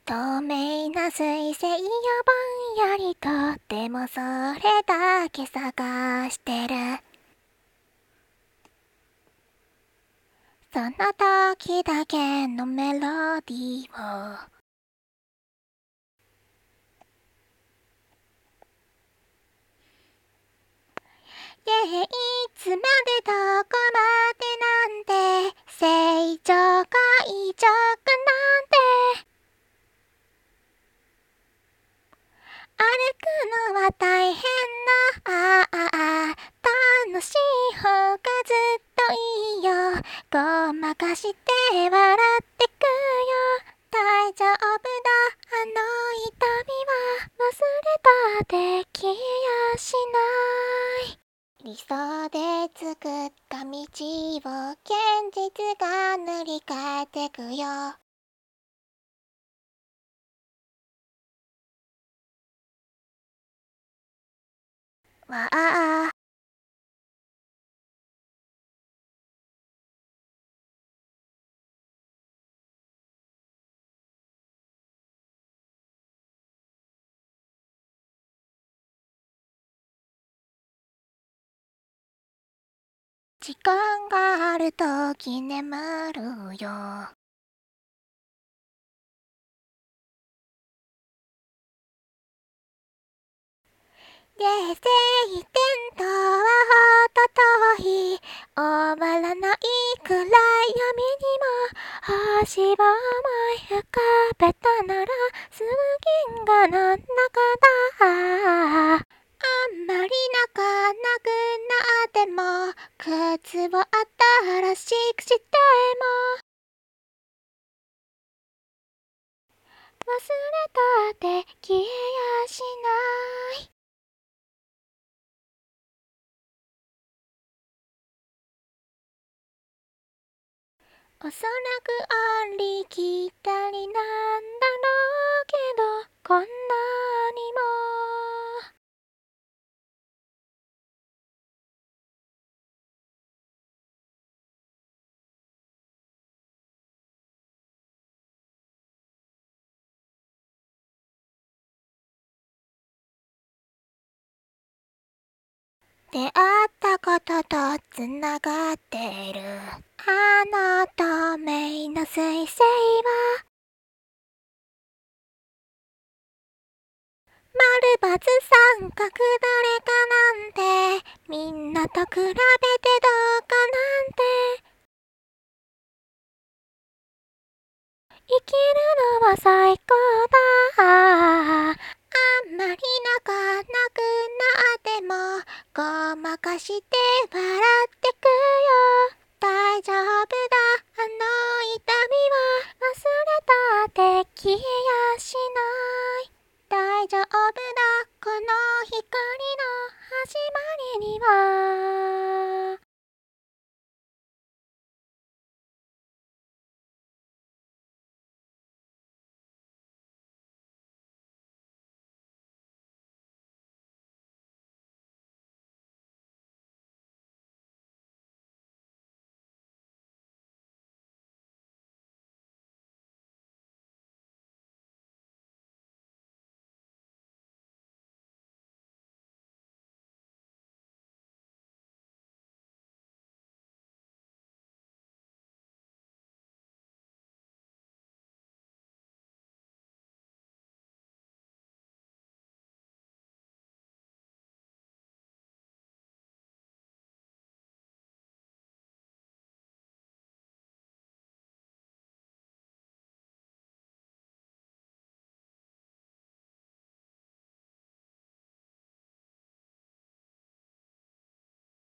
透明な水星よぼんやりと、でもそれだけ探してる。その時だけのメロディーを。いつまでどこまでなんて、成長か異常かなんて、歩くのは大変な、楽しい方がずっといいよ。ごまかして笑ってくよ。大丈夫だ、あの痛みは忘れたって消えやしない。理想で作った道を現実が塗り替えてくよ。わあ、時間があるとき眠るよ。冷静点とはほど遠い、終わらないくらい闇にも星を思い浮かべたなら、すぐ銀河の中だ。あんまり泣かなくなっても、靴を新しくしても、忘れたって消えやしない。おそらくありきたりなんだろうけど、こんなにも出会ったこととつながってる。あの透明な彗星は丸×三角どれかなんて、みんなと比べてどうかなんて、生きるのは最高だ。あんまり泣かなくなっても、ごまかして笑ってくよ。大丈夫だ、あの痛みは忘れたって消えやしない。大丈夫だ、この光の始まりには